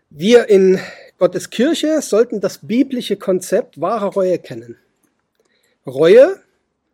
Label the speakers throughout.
Speaker 1: Wir in Gottes Kirche sollten das biblische Konzept wahrer Reue kennen. Reue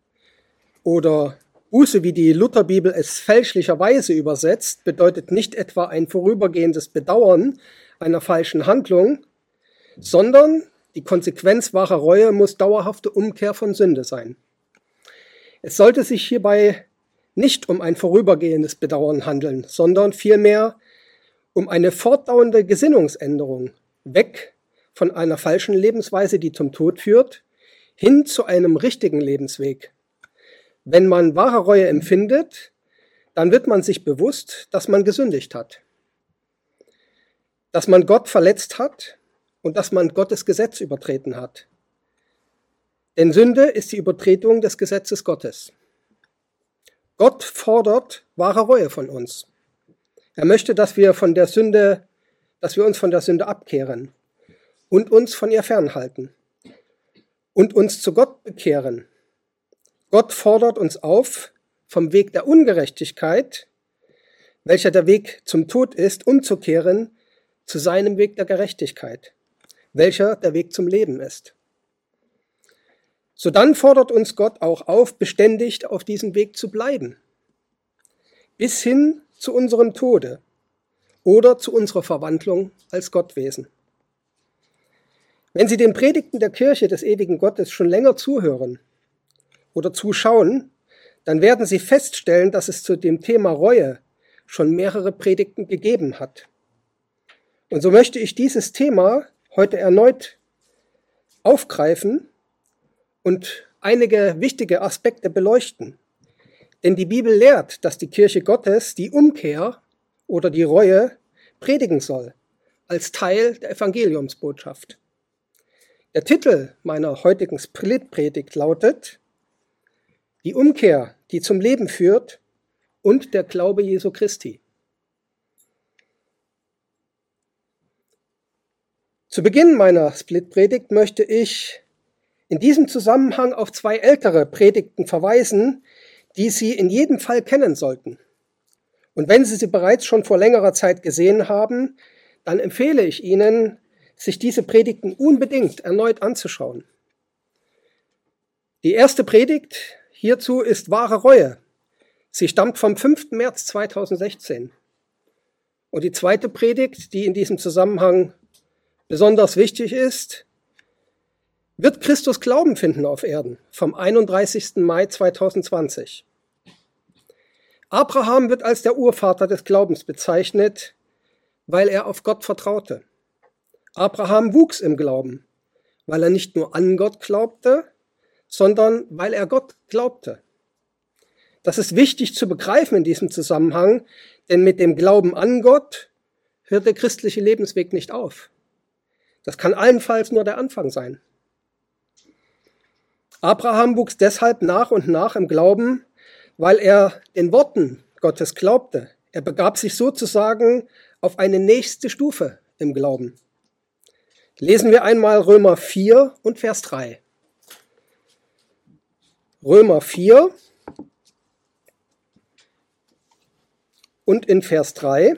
Speaker 1: oder Buße, wie die Lutherbibel es fälschlicherweise übersetzt, bedeutet nicht etwa ein vorübergehendes Bedauern einer falschen Handlung, sondern die Konsequenz wahrer Reue muss dauerhafte Umkehr von Sünde sein. Es sollte sich hierbei nicht um ein vorübergehendes Bedauern handeln, sondern vielmehr um eine fortdauernde Gesinnungsänderung, weg von einer falschen Lebensweise, die zum Tod führt, hin zu einem richtigen Lebensweg. Wenn man wahre Reue empfindet, dann wird man sich bewusst, dass man gesündigt hat, dass man Gott verletzt hat und dass man Gottes Gesetz übertreten hat. Denn Sünde ist die Übertretung des Gesetzes Gottes. Gott fordert wahre Reue von uns. Er möchte, dass wir uns von der Sünde abkehren und uns von ihr fernhalten und uns zu Gott bekehren. Gott fordert uns auf, vom Weg der Ungerechtigkeit, welcher der Weg zum Tod ist, umzukehren zu seinem Weg der Gerechtigkeit, welcher der Weg zum Leben ist. Sodann fordert uns Gott auch auf, beständig auf diesem Weg zu bleiben, bis hin zu unserem Tode oder zu unserer Verwandlung als Gottwesen. Wenn Sie den Predigten der Kirche des ewigen Gottes schon länger zuhören oder zuschauen, dann werden Sie feststellen, dass es zu dem Thema Reue schon mehrere Predigten gegeben hat. Und so möchte ich dieses Thema heute erneut aufgreifen und einige wichtige Aspekte beleuchten. Denn die Bibel lehrt, dass die Kirche Gottes die Umkehr oder die Reue predigen soll, als Teil der Evangeliumsbotschaft. Der Titel meiner heutigen Splitpredigt lautet: Die Umkehr, die zum Leben führt, und der Glaube Jesu Christi. Zu Beginn meiner Splitpredigt möchte ich in diesem Zusammenhang auf zwei ältere Predigten verweisen, die Sie in jedem Fall kennen sollten. Und wenn Sie sie bereits schon vor längerer Zeit gesehen haben, dann empfehle ich Ihnen, sich diese Predigten unbedingt erneut anzuschauen. Die erste Predigt hierzu ist wahre Reue. Sie stammt vom 5. März 2016. Und die zweite Predigt, die in diesem Zusammenhang besonders wichtig ist: Wird Christus Glauben finden auf Erden? Vom 31. Mai 2020. Abraham wird als der Urvater des Glaubens bezeichnet, weil er auf Gott vertraute. Abraham wuchs im Glauben, weil er nicht nur an Gott glaubte, sondern weil er Gott glaubte. Das ist wichtig zu begreifen in diesem Zusammenhang, denn mit dem Glauben an Gott hört der christliche Lebensweg nicht auf. Das kann allenfalls nur der Anfang sein. Abraham wuchs deshalb nach und nach im Glauben, weil er den Worten Gottes glaubte. Er begab sich sozusagen auf eine nächste Stufe im Glauben. Lesen wir einmal Römer 4 und Vers 3. Römer 4 und in Vers 3,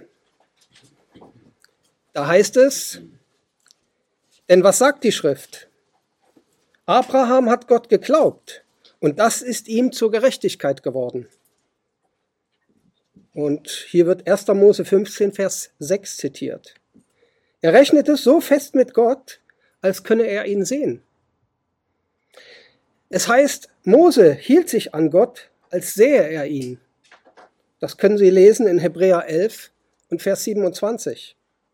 Speaker 1: da heißt es: Denn was sagt die Schrift? Abraham hat Gott geglaubt und das ist ihm zur Gerechtigkeit geworden. Und hier wird 1. Mose 15, Vers 6 zitiert. Er rechnete so fest mit Gott, als könne er ihn sehen. Es heißt, Mose hielt sich an Gott, als sähe er ihn. Das können Sie lesen in Hebräer 11 und Vers 27.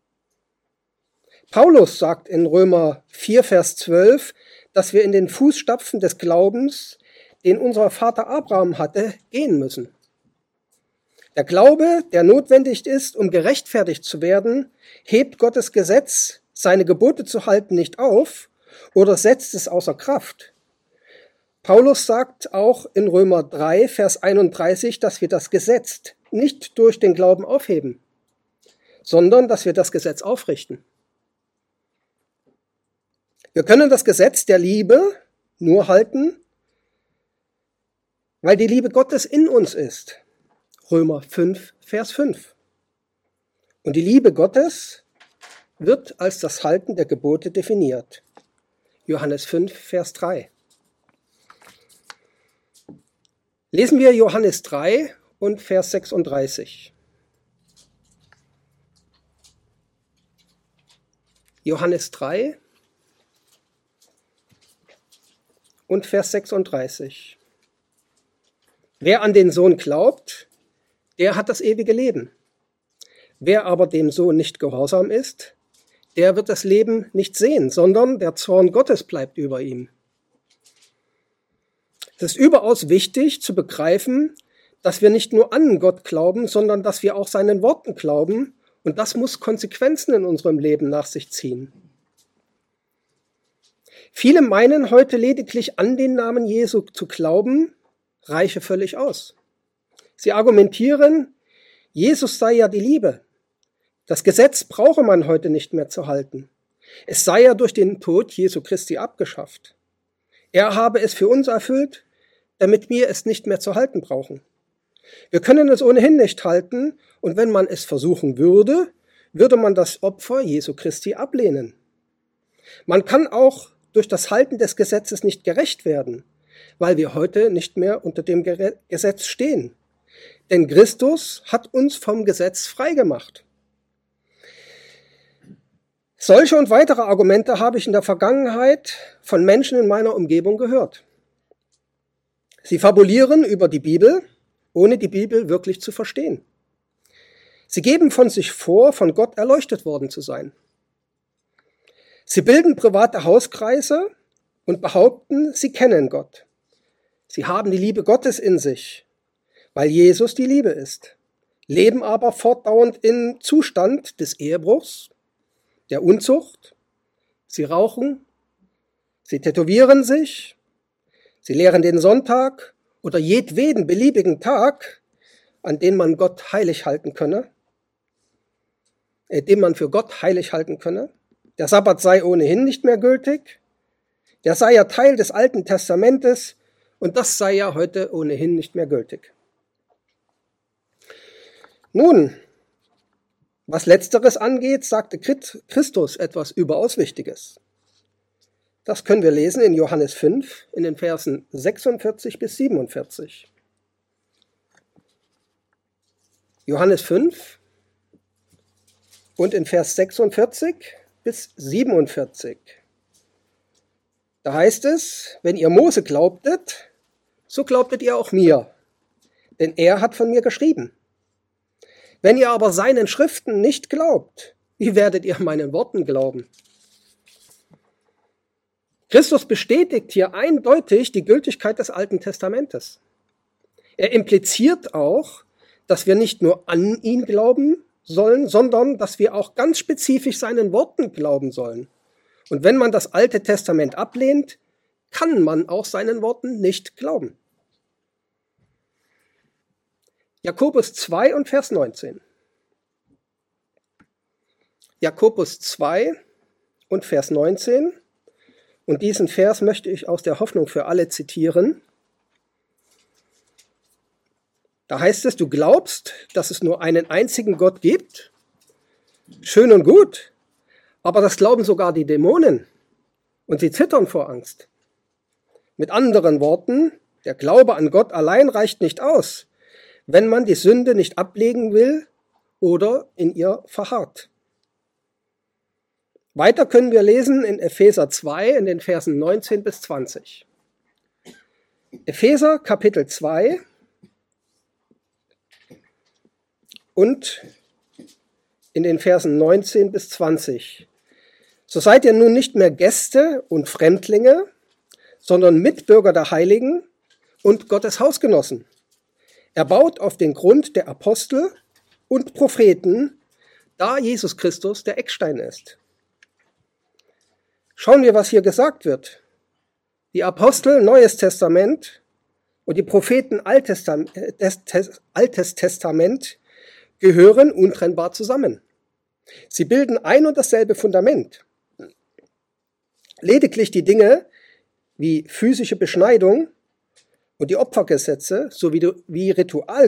Speaker 1: Paulus sagt in Römer 4, Vers 12, dass wir in den Fußstapfen des Glaubens, den unser Vater Abraham hatte, gehen müssen. Der Glaube, der notwendig ist, um gerechtfertigt zu werden, hebt Gottes Gesetz, seine Gebote zu halten, nicht auf oder setzt es außer Kraft. Paulus sagt auch in Römer 3, Vers 31, dass wir das Gesetz nicht durch den Glauben aufheben, sondern dass wir das Gesetz aufrichten. Wir können das Gesetz der Liebe nur halten, weil die Liebe Gottes in uns ist. Römer 5, Vers 5. Und die Liebe Gottes wird als das Halten der Gebote definiert. Johannes 5, Vers 3. Lesen wir Johannes 3 und Vers 36. Johannes 3 und Vers 36. Wer an den Sohn glaubt, der hat das ewige Leben. Wer aber dem Sohn nicht gehorsam ist, der wird das Leben nicht sehen, sondern der Zorn Gottes bleibt über ihm. Es ist überaus wichtig zu begreifen, dass wir nicht nur an Gott glauben, sondern dass wir auch seinen Worten glauben, und das muss Konsequenzen in unserem Leben nach sich ziehen. Viele meinen heute lediglich an den Namen Jesu zu glauben, reiche völlig aus. Sie argumentieren, Jesus sei ja die Liebe. Das Gesetz brauche man heute nicht mehr zu halten. Es sei ja durch den Tod Jesu Christi abgeschafft. Er habe es für uns erfüllt, damit wir es nicht mehr zu halten brauchen. Wir können es ohnehin nicht halten, und wenn man es versuchen würde, würde man das Opfer Jesu Christi ablehnen. Man kann auch durch das Halten des Gesetzes nicht gerecht werden, weil wir heute nicht mehr unter dem Gesetz stehen. Denn Christus hat uns vom Gesetz freigemacht. Solche und weitere Argumente habe ich in der Vergangenheit von Menschen in meiner Umgebung gehört. Sie fabulieren über die Bibel, ohne die Bibel wirklich zu verstehen. Sie geben von sich vor, von Gott erleuchtet worden zu sein. Sie bilden private Hauskreise und behaupten, sie kennen Gott. Sie haben die Liebe Gottes in sich, weil Jesus die Liebe ist, leben aber fortdauernd im Zustand des Ehebruchs, der Unzucht. Sie rauchen, sie tätowieren sich, sie lehren den Sonntag oder jedweden beliebigen Tag, an den man Gott heilig halten könne, den man für Gott heilig halten könne. Der Sabbat sei ohnehin nicht mehr gültig. Der sei ja Teil des Alten Testamentes und das sei ja heute ohnehin nicht mehr gültig. Nun, was Letzteres angeht, sagte Christus etwas überaus Wichtiges. Das können wir lesen in Johannes 5, in den Versen 46 bis 47. Johannes 5 und in Vers 46 bis 47. Da heißt es, wenn ihr Mose glaubtet, so glaubtet ihr auch mir, denn er hat von mir geschrieben. Wenn ihr aber seinen Schriften nicht glaubt, wie werdet ihr meinen Worten glauben? Christus bestätigt hier eindeutig die Gültigkeit des Alten Testamentes. Er impliziert auch, dass wir nicht nur an ihn glauben sollen, sondern dass wir auch ganz spezifisch seinen Worten glauben sollen. Und wenn man das Alte Testament ablehnt, kann man auch seinen Worten nicht glauben. Jakobus 2 und Vers 19. Jakobus 2 und Vers 19. Und diesen Vers möchte ich aus der Hoffnung für alle zitieren. Da heißt es, du glaubst, dass es nur einen einzigen Gott gibt? Schön und gut, aber das glauben sogar die Dämonen und sie zittern vor Angst. Mit anderen Worten, der Glaube an Gott allein reicht nicht aus, wenn man die Sünde nicht ablegen will oder in ihr verharrt. Weiter können wir lesen in Epheser 2 in den Versen 19 bis 20. Epheser Kapitel 2 und in den Versen 19 bis 20. So seid ihr nun nicht mehr Gäste und Fremdlinge, sondern Mitbürger der Heiligen und Gottes Hausgenossen. Er baut auf den Grund der Apostel und Propheten, da Jesus Christus der Eckstein ist. Schauen wir, was hier gesagt wird. Die Apostel, Neues Testament, und die Propheten, Altes Testament, gehören untrennbar zusammen. Sie bilden ein und dasselbe Fundament. Lediglich die Dinge wie physische Beschneidung und die Opfergesetze sowie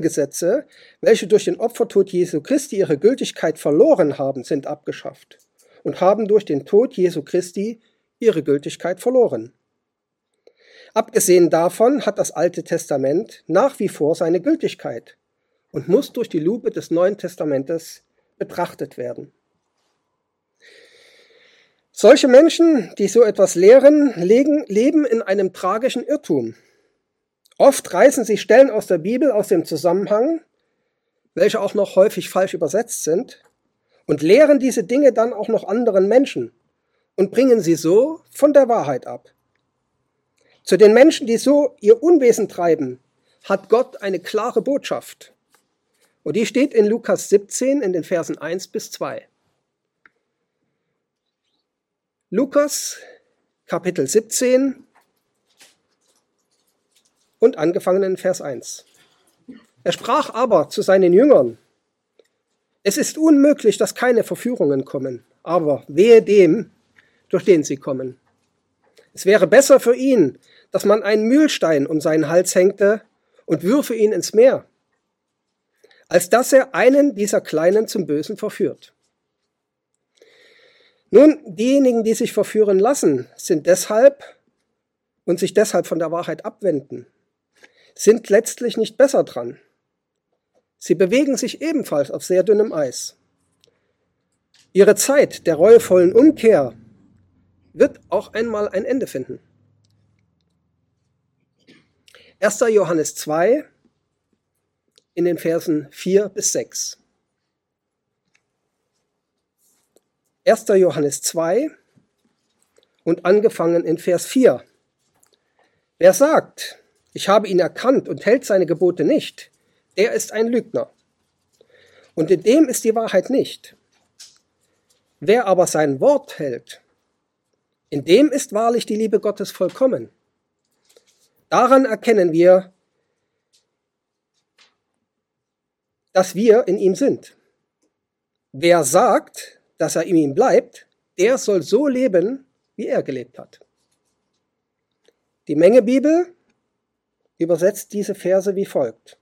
Speaker 1: Ritualgesetze, welche durch den Opfertod Jesu Christi ihre Gültigkeit verloren haben, sind abgeschafft. und haben durch den Tod Jesu Christi ihre Gültigkeit verloren. Abgesehen davon hat das Alte Testament nach wie vor seine Gültigkeit und muss durch die Lupe des Neuen Testamentes betrachtet werden. Solche Menschen, die so etwas lehren, leben in einem tragischen Irrtum. Oft reißen sie Stellen aus der Bibel aus dem Zusammenhang, welche auch noch häufig falsch übersetzt sind, und lehren diese Dinge dann auch noch anderen Menschen und bringen sie so von der Wahrheit ab. Zu den Menschen, die so ihr Unwesen treiben, hat Gott eine klare Botschaft. Und die steht in Lukas 17 in den Versen 1 bis 2. Lukas, Kapitel 17 und angefangen in Vers 1. Er sprach aber zu seinen Jüngern: Es ist unmöglich, dass keine Verführungen kommen, aber wehe dem, durch den sie kommen. Es wäre besser für ihn, dass man einen Mühlstein um seinen Hals hängte und würfe ihn ins Meer, als dass er einen dieser Kleinen zum Bösen verführt. Nun, diejenigen, die sich verführen lassen, sind deshalb und sich deshalb von der Wahrheit abwenden, sind letztlich nicht besser dran. Sie bewegen sich ebenfalls auf sehr dünnem Eis. Ihre Zeit der reuevollen Umkehr wird auch einmal ein Ende finden. 1. Johannes 2 in den Versen 4 bis 6. 1. Johannes 2 und angefangen in Vers 4. Wer sagt, ich habe ihn erkannt und hält seine Gebote nicht, der ist ein Lügner. Und in dem ist die Wahrheit nicht. Wer aber sein Wort hält, in dem ist wahrlich die Liebe Gottes vollkommen. Daran erkennen wir, dass wir in ihm sind. Wer sagt, dass er in ihm bleibt, der soll so leben, wie er gelebt hat. Die Mengebibel übersetzt diese Verse wie folgt: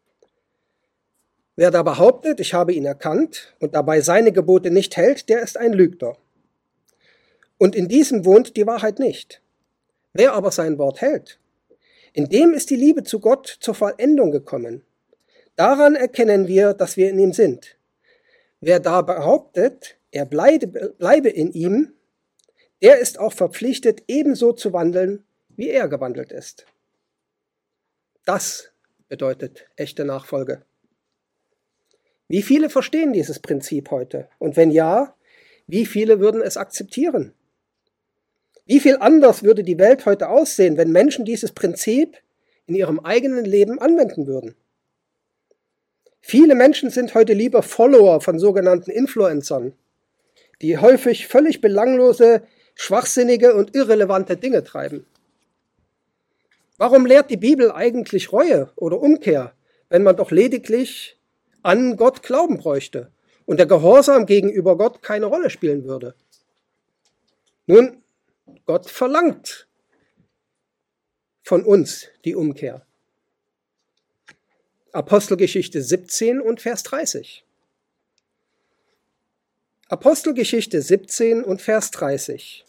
Speaker 1: Wer da behauptet, ich habe ihn erkannt und dabei seine Gebote nicht hält, der ist ein Lügner. Und in diesem wohnt die Wahrheit nicht. Wer aber sein Wort hält, in dem ist die Liebe zu Gott zur Vollendung gekommen. Daran erkennen wir, dass wir in ihm sind. Wer da behauptet, er bleibe in ihm, der ist auch verpflichtet, ebenso zu wandeln, wie er gewandelt ist. Das bedeutet echte Nachfolge. Wie viele verstehen dieses Prinzip heute? Und wenn ja, wie viele würden es akzeptieren? Wie viel anders würde die Welt heute aussehen, wenn Menschen dieses Prinzip in ihrem eigenen Leben anwenden würden? Viele Menschen sind heute lieber Follower von sogenannten Influencern, die häufig völlig belanglose, schwachsinnige und irrelevante Dinge treiben. Warum lehrt die Bibel eigentlich Reue oder Umkehr, wenn man doch lediglich an Gott glauben bräuchte und der Gehorsam gegenüber Gott keine Rolle spielen würde? Nun, Gott verlangt von uns die Umkehr. Apostelgeschichte 17 und Vers 30. Apostelgeschichte 17 und Vers 30.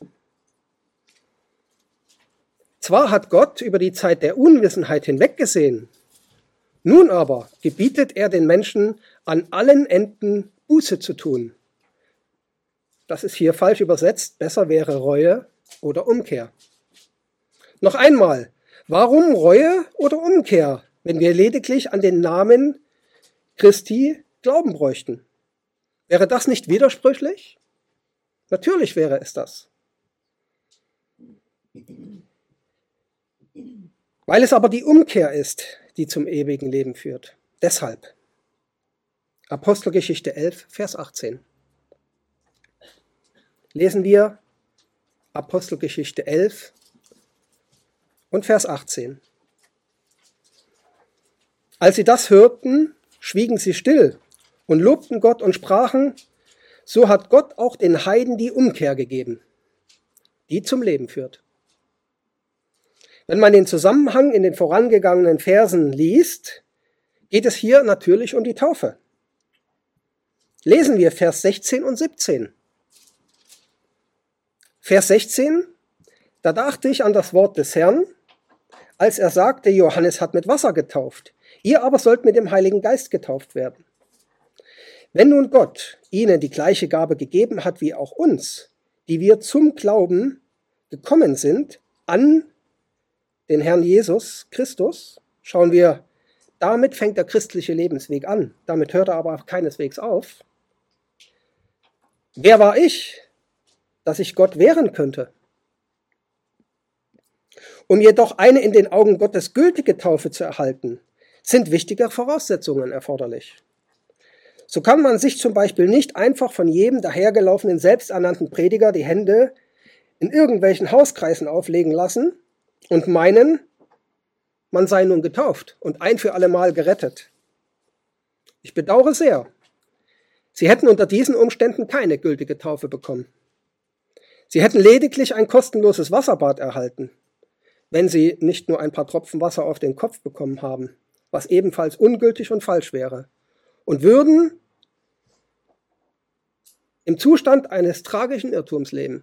Speaker 1: Zwar hat Gott über die Zeit der Unwissenheit hinweggesehen, nun aber gebietet er den Menschen an allen Enden Buße zu tun. Das ist hier falsch übersetzt, besser wäre Reue oder Umkehr. Noch einmal, warum Reue oder Umkehr, wenn wir lediglich an den Namen Christi glauben bräuchten? Wäre das nicht widersprüchlich? Natürlich wäre es das. Weil es aber die Umkehr ist, die zum ewigen Leben führt. Deshalb. Apostelgeschichte 11, Vers 18. Lesen wir Apostelgeschichte 11 und Vers 18. Als sie das hörten, schwiegen sie still und lobten Gott und sprachen, so hat Gott auch den Heiden die Umkehr gegeben, die zum Leben führt. Wenn man den Zusammenhang in den vorangegangenen Versen liest, geht es hier natürlich um die Taufe. Lesen wir Vers 16 und 17. Vers 16, da dachte ich an das Wort des Herrn, als er sagte, Johannes hat mit Wasser getauft, ihr aber sollt mit dem Heiligen Geist getauft werden. Wenn nun Gott ihnen die gleiche Gabe gegeben hat wie auch uns, die wir zum Glauben gekommen sind an den Herrn Jesus Christus, schauen wir, damit fängt der christliche Lebensweg an. Damit hört er aber keineswegs auf. Wer war ich, dass ich Gott wehren könnte? Um jedoch eine in den Augen Gottes gültige Taufe zu erhalten, sind wichtige Voraussetzungen erforderlich. So kann man sich zum Beispiel nicht einfach von jedem dahergelaufenen selbsternannten Prediger die Hände in irgendwelchen Hauskreisen auflegen lassen und meinen, man sei nun getauft und ein für alle Mal gerettet. Ich bedauere sehr. Sie hätten unter diesen Umständen keine gültige Taufe bekommen. Sie hätten lediglich ein kostenloses Wasserbad erhalten, wenn sie nicht nur ein paar Tropfen Wasser auf den Kopf bekommen haben, was ebenfalls ungültig und falsch wäre, und würden im Zustand eines tragischen Irrtums leben.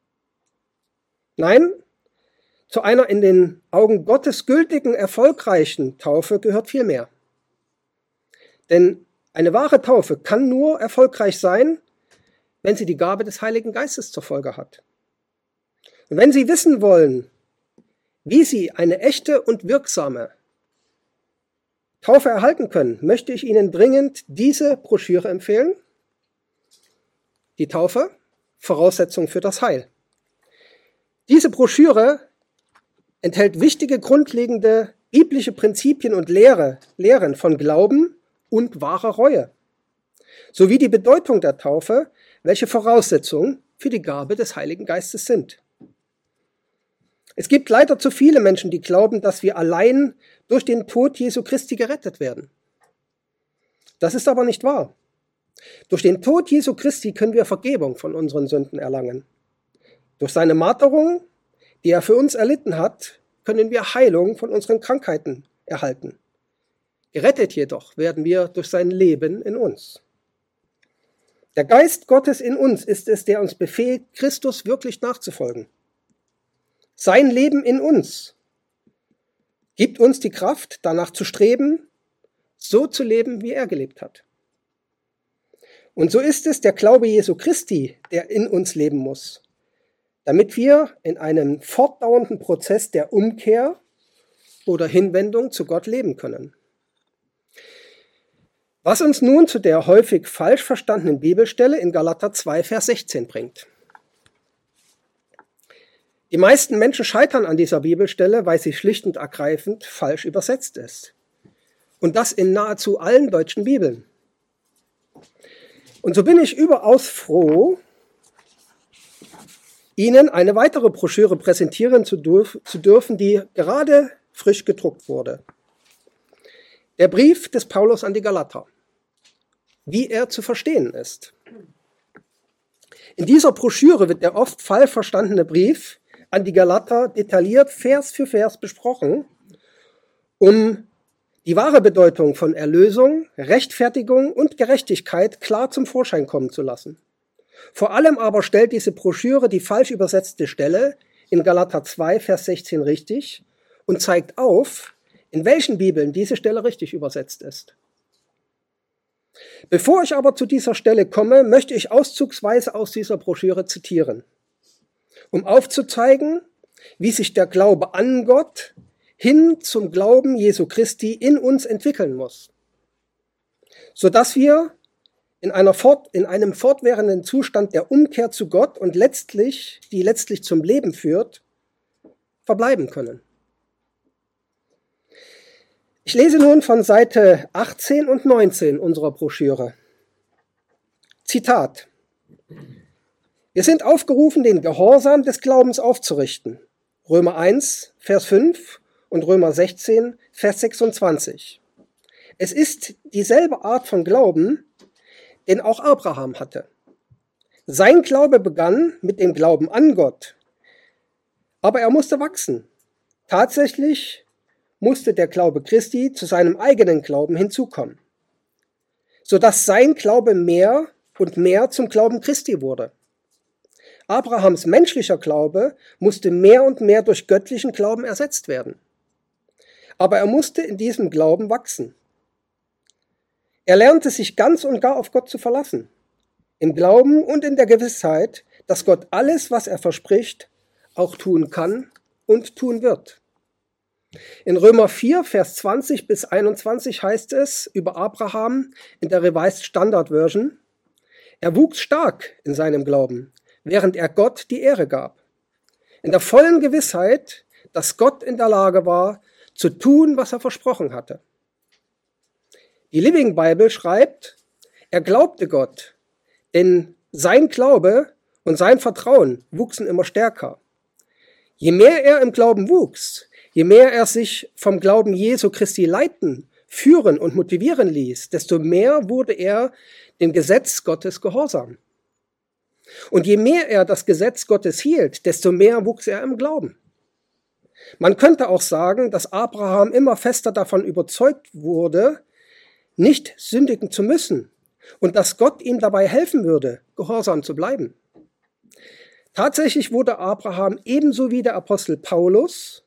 Speaker 1: Nein, zu einer in den Augen Gottes gültigen, erfolgreichen Taufe gehört viel mehr. Denn eine wahre Taufe kann nur erfolgreich sein, wenn sie die Gabe des Heiligen Geistes zur Folge hat. Und wenn Sie wissen wollen, wie Sie eine echte und wirksame Taufe erhalten können, möchte ich Ihnen dringend diese Broschüre empfehlen. Die Taufe, Voraussetzung für das Heil. Diese Broschüre enthält wichtige, grundlegende biblische Prinzipien und Lehren von Glauben und wahrer Reue, sowie die Bedeutung der Taufe, welche Voraussetzungen für die Gabe des Heiligen Geistes sind. Es gibt leider zu viele Menschen, die glauben, dass wir allein durch den Tod Jesu Christi gerettet werden. Das ist aber nicht wahr. Durch den Tod Jesu Christi können wir Vergebung von unseren Sünden erlangen. Durch seine Marterung, die er für uns erlitten hat, können wir Heilung von unseren Krankheiten erhalten. Gerettet jedoch werden wir durch sein Leben in uns. Der Geist Gottes in uns ist es, der uns befähigt, Christus wirklich nachzufolgen. Sein Leben in uns gibt uns die Kraft, danach zu streben, so zu leben, wie er gelebt hat. Und so ist es der Glaube Jesu Christi, der in uns leben muss, damit wir in einem fortdauernden Prozess der Umkehr oder Hinwendung zu Gott leben können. Was uns nun zu der häufig falsch verstandenen Bibelstelle in Galater 2, Vers 16 bringt. Die meisten Menschen scheitern an dieser Bibelstelle, weil sie schlicht und ergreifend falsch übersetzt ist. Und das in nahezu allen deutschen Bibeln. Und so bin ich überaus froh, Ihnen eine weitere Broschüre präsentieren zu dürfen, die gerade frisch gedruckt wurde. Der Brief des Paulus an die Galater, wie er zu verstehen ist. In dieser Broschüre wird der oft falsch verstandene Brief an die Galater detailliert Vers für Vers besprochen, um die wahre Bedeutung von Erlösung, Rechtfertigung und Gerechtigkeit klar zum Vorschein kommen zu lassen. Vor allem aber stellt diese Broschüre die falsch übersetzte Stelle in Galater 2, Vers 16 richtig und zeigt auf, in welchen Bibeln diese Stelle richtig übersetzt ist. Bevor ich aber zu dieser Stelle komme, möchte ich auszugsweise aus dieser Broschüre zitieren, um aufzuzeigen, wie sich der Glaube an Gott hin zum Glauben Jesu Christi in uns entwickeln muss, sodass wir in einem fortwährenden Zustand der Umkehr zu Gott und die letztlich zum Leben führt, verbleiben können. Ich lese nun von Seite 18 und 19 unserer Broschüre. Zitat: Wir sind aufgerufen, den Gehorsam des Glaubens aufzurichten. Römer 1, Vers 5 und Römer 16, Vers 26. Es ist dieselbe Art von Glauben, den auch Abraham hatte. Sein Glaube begann mit dem Glauben an Gott, aber er musste wachsen. Tatsächlich musste der Glaube Christi zu seinem eigenen Glauben hinzukommen, sodass sein Glaube mehr und mehr zum Glauben Christi wurde. Abrahams menschlicher Glaube musste mehr und mehr durch göttlichen Glauben ersetzt werden. Aber er musste in diesem Glauben wachsen. Er lernte sich ganz und gar auf Gott zu verlassen, im Glauben und in der Gewissheit, dass Gott alles, was er verspricht, auch tun kann und tun wird. In Römer 4, Vers 20 bis 21 heißt es über Abraham in der Revised Standard Version: Er wuchs stark in seinem Glauben, während er Gott die Ehre gab, in der vollen Gewissheit, dass Gott in der Lage war, zu tun, was er versprochen hatte. Die Living Bible schreibt, er glaubte Gott, denn sein Glaube und sein Vertrauen wuchsen immer stärker. Je mehr er im Glauben wuchs, je mehr er sich vom Glauben Jesu Christi leiten, führen und motivieren ließ, desto mehr wurde er dem Gesetz Gottes gehorsam. Und je mehr er das Gesetz Gottes hielt, desto mehr wuchs er im Glauben. Man könnte auch sagen, dass Abraham immer fester davon überzeugt wurde, nicht sündigen zu müssen und dass Gott ihm dabei helfen würde, gehorsam zu bleiben. Tatsächlich wurde Abraham ebenso wie der Apostel Paulus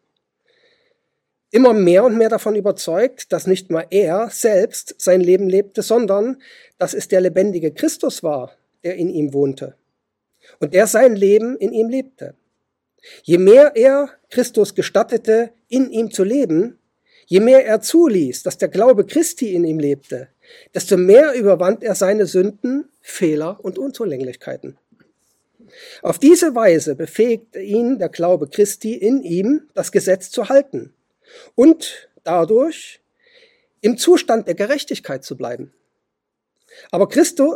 Speaker 1: immer mehr und mehr davon überzeugt, dass nicht mal er selbst sein Leben lebte, sondern dass es der lebendige Christus war, der in ihm wohnte und der sein Leben in ihm lebte. Je mehr er Christus gestattete, in ihm zu leben, je mehr er zuließ, dass der Glaube Christi in ihm lebte, desto mehr überwand er seine Sünden, Fehler und Unzulänglichkeiten. Auf diese Weise befähigte ihn der Glaube Christi in ihm, das Gesetz zu halten und dadurch im Zustand der Gerechtigkeit zu bleiben. Aber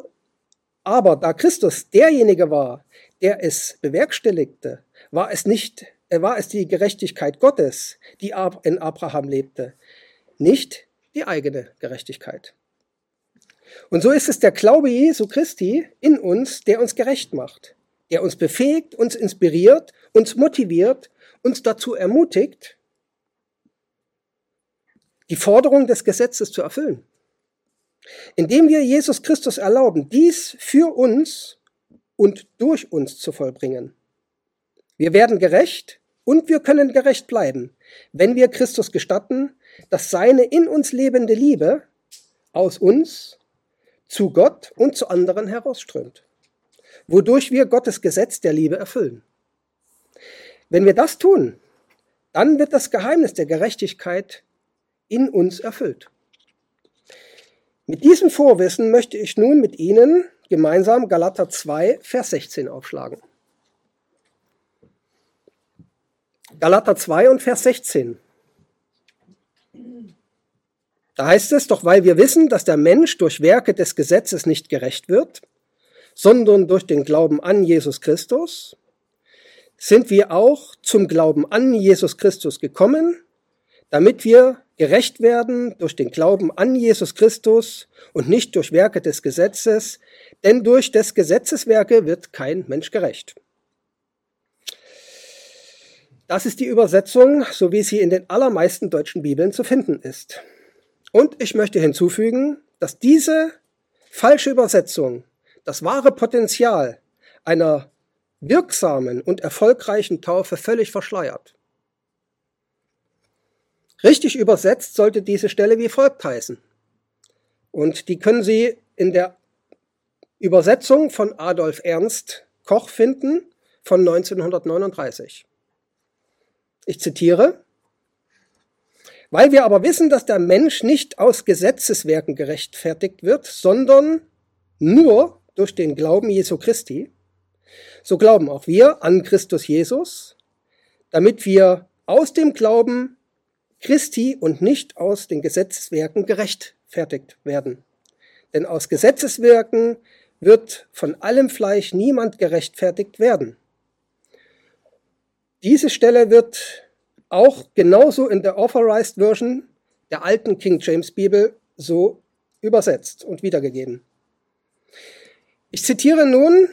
Speaker 1: da Christus derjenige war, der es bewerkstelligte, war es die Gerechtigkeit Gottes, die in Abraham lebte, nicht die eigene Gerechtigkeit. Und so ist es der Glaube Jesu Christi in uns, der uns gerecht macht, der uns befähigt, uns inspiriert, uns motiviert, uns dazu ermutigt, die Forderung des Gesetzes zu erfüllen. Indem wir Jesus Christus erlauben, dies für uns und durch uns zu vollbringen. Wir werden gerecht und wir können gerecht bleiben, wenn wir Christus gestatten, dass seine in uns lebende Liebe aus uns zu Gott und zu anderen herausströmt, wodurch wir Gottes Gesetz der Liebe erfüllen. Wenn wir das tun, dann wird das Geheimnis der Gerechtigkeit in uns erfüllt. Mit diesem Vorwissen möchte ich nun mit Ihnen gemeinsam Galater 2, Vers 16 aufschlagen. Galater 2 und Vers 16. Da heißt es, doch weil wir wissen, dass der Mensch durch Werke des Gesetzes nicht gerecht wird, sondern durch den Glauben an Jesus Christus, sind wir auch zum Glauben an Jesus Christus gekommen, damit wir gerecht werden durch den Glauben an Jesus Christus und nicht durch Werke des Gesetzes, denn durch des Gesetzes Werke wird kein Mensch gerecht. Das ist die Übersetzung, so wie sie in den allermeisten deutschen Bibeln zu finden ist. Und ich möchte hinzufügen, dass diese falsche Übersetzung das wahre Potenzial einer wirksamen und erfolgreichen Taufe völlig verschleiert. Richtig übersetzt sollte diese Stelle wie folgt heißen. Und die können Sie in der Übersetzung von Adolf Ernst Koch finden von 1939. Ich zitiere: Weil wir aber wissen, dass der Mensch nicht aus Gesetzeswerken gerechtfertigt wird, sondern nur durch den Glauben Jesu Christi, so glauben auch wir an Christus Jesus, damit wir aus dem Glauben Christi und nicht aus den Gesetzeswerken gerechtfertigt werden. Denn aus Gesetzeswerken wird von allem Fleisch niemand gerechtfertigt werden. Diese Stelle wird auch genauso in der Authorized Version der alten King James Bibel so übersetzt und wiedergegeben. Ich zitiere nun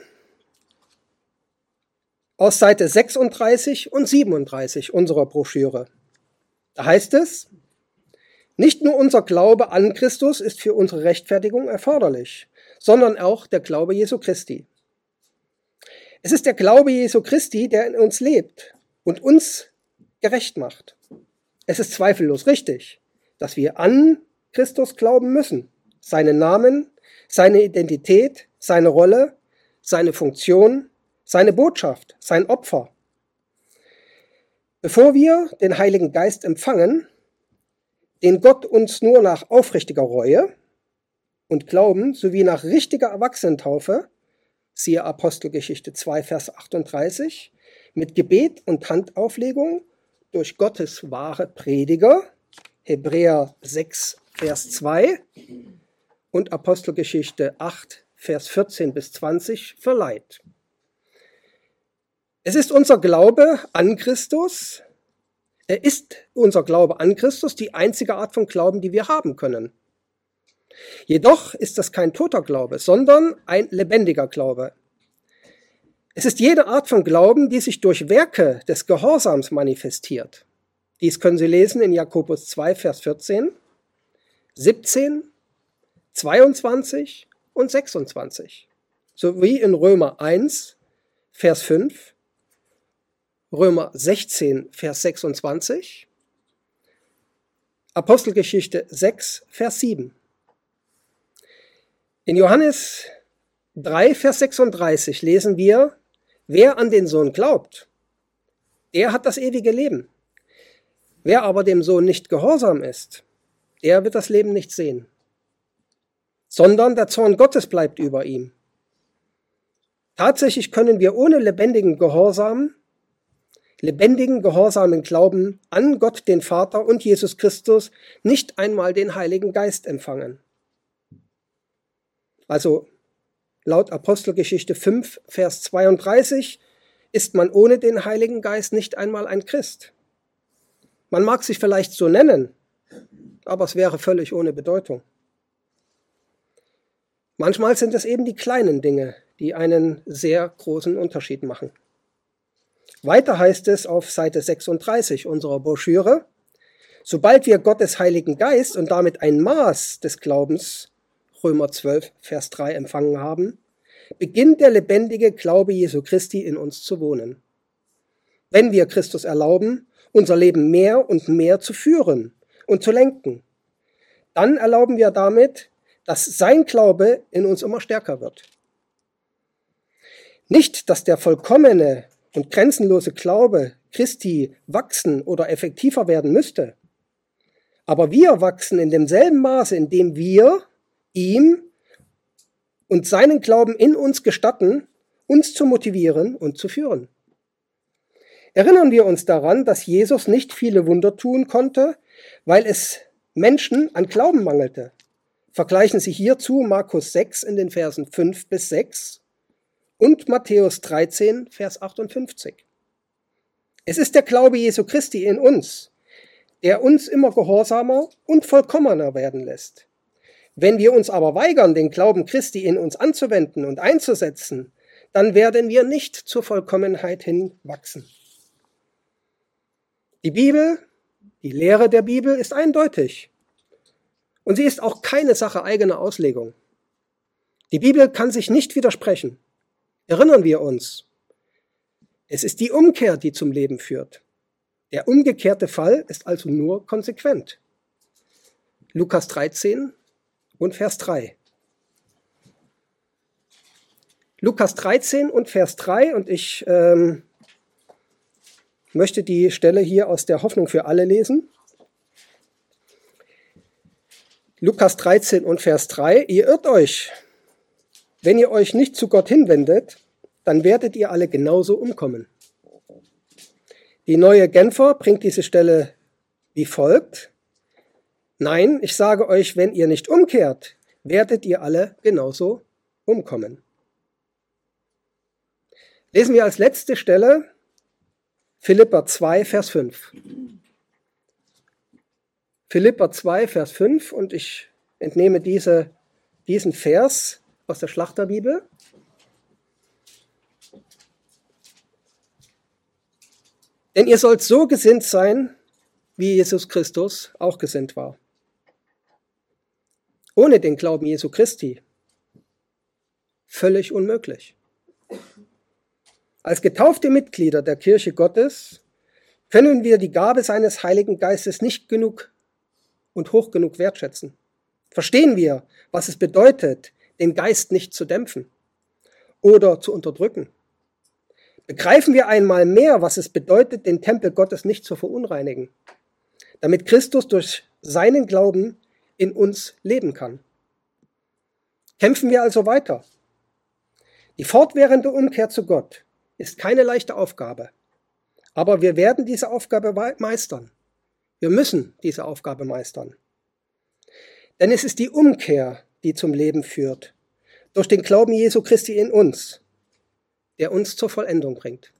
Speaker 1: aus Seite 36 und 37 unserer Broschüre. Da heißt es: Nicht nur unser Glaube an Christus ist für unsere Rechtfertigung erforderlich, sondern auch der Glaube Jesu Christi. Es ist der Glaube Jesu Christi, der in uns lebt und uns gerecht macht. Es ist zweifellos richtig, dass wir an Christus glauben müssen. Seinen Namen, seine Identität, seine Rolle, seine Funktion, seine Botschaft, sein Opfer. Bevor wir den Heiligen Geist empfangen, den Gott uns nur nach aufrichtiger Reue und Glauben sowie nach richtiger Erwachsenentaufe, siehe Apostelgeschichte 2, Vers 38, mit Gebet und Handauflegung durch Gottes wahre Prediger, Hebräer 6, Vers 2 und Apostelgeschichte 8, Vers 14 bis 20 verleiht. Es ist unser Glaube an Christus, die einzige Art von Glauben, die wir haben können. Jedoch ist das kein toter Glaube, sondern ein lebendiger Glaube. Es ist jede Art von Glauben, die sich durch Werke des Gehorsams manifestiert. Dies können Sie lesen in Jakobus 2, Vers 14, 17, 22 und 26, sowie in Römer 1, Vers 5, Römer 16, Vers 26, Apostelgeschichte 6, Vers 7. In Johannes 3, Vers 36 lesen wir, wer an den Sohn glaubt, der hat das ewige Leben. Wer aber dem Sohn nicht gehorsam ist, der wird das Leben nicht sehen, sondern der Zorn Gottes bleibt über ihm. Tatsächlich können wir ohne lebendigen gehorsamen Glauben an Gott, den Vater und Jesus Christus nicht einmal den Heiligen Geist empfangen. Also laut Apostelgeschichte 5, Vers 32 ist man ohne den Heiligen Geist nicht einmal ein Christ. Man mag sich vielleicht so nennen, aber es wäre völlig ohne Bedeutung. Manchmal sind es eben die kleinen Dinge, die einen sehr großen Unterschied machen. Weiter heißt es auf Seite 36 unserer Broschüre, sobald wir Gottes Heiligen Geist und damit ein Maß des Glaubens, Römer 12, Vers 3, empfangen haben, beginnt der lebendige Glaube Jesu Christi in uns zu wohnen. Wenn wir Christus erlauben, unser Leben mehr und mehr zu führen und zu lenken, dann erlauben wir damit, dass sein Glaube in uns immer stärker wird. Nicht, dass der vollkommene und grenzenlose Glaube Christi wachsen oder effektiver werden müsste, aber wir wachsen in demselben Maße, in dem wir ihm und seinen Glauben in uns gestatten, uns zu motivieren und zu führen. Erinnern wir uns daran, dass Jesus nicht viele Wunder tun konnte, weil es Menschen an Glauben mangelte. Vergleichen Sie hierzu Markus 6 in den Versen 5 bis 6 und Matthäus 13, Vers 58. Es ist der Glaube Jesu Christi in uns, der uns immer gehorsamer und vollkommener werden lässt. Wenn wir uns aber weigern, den Glauben Christi in uns anzuwenden und einzusetzen, dann werden wir nicht zur Vollkommenheit hin wachsen. Die Bibel, die Lehre der Bibel ist eindeutig. Und sie ist auch keine Sache eigener Auslegung. Die Bibel kann sich nicht widersprechen. Erinnern wir uns. Es ist die Umkehr, die zum Leben führt. Der umgekehrte Fall ist also nur konsequent. Lukas 13 und Vers 3. Lukas 13 und Vers 3 und ich möchte die Stelle hier aus der Hoffnung für alle lesen. Lukas 13 und Vers 3. Ihr irrt euch. Wenn ihr euch nicht zu Gott hinwendet, dann werdet ihr alle genauso umkommen. Die Neue Genfer bringt diese Stelle wie folgt. Nein, ich sage euch, wenn ihr nicht umkehrt, werdet ihr alle genauso umkommen. Lesen wir als letzte Stelle Philipper 2, Vers 5. Philipper 2, Vers 5 und ich entnehme diesen Vers aus der Schlachterbibel. Denn ihr sollt so gesinnt sein, wie Jesus Christus auch gesinnt war. Ohne den Glauben Jesu Christi völlig unmöglich. Als getaufte Mitglieder der Kirche Gottes können wir die Gabe seines Heiligen Geistes nicht genug und hoch genug wertschätzen. Verstehen wir, was es bedeutet, den Geist nicht zu dämpfen oder zu unterdrücken? Begreifen wir einmal mehr, was es bedeutet, den Tempel Gottes nicht zu verunreinigen, damit Christus durch seinen Glauben in uns leben kann. Kämpfen wir also weiter. Die fortwährende Umkehr zu Gott ist keine leichte Aufgabe, aber wir werden diese Aufgabe meistern. Wir müssen diese Aufgabe meistern. Denn es ist die Umkehr, die zum Leben führt, durch den Glauben Jesu Christi in uns, der uns zur Vollendung bringt.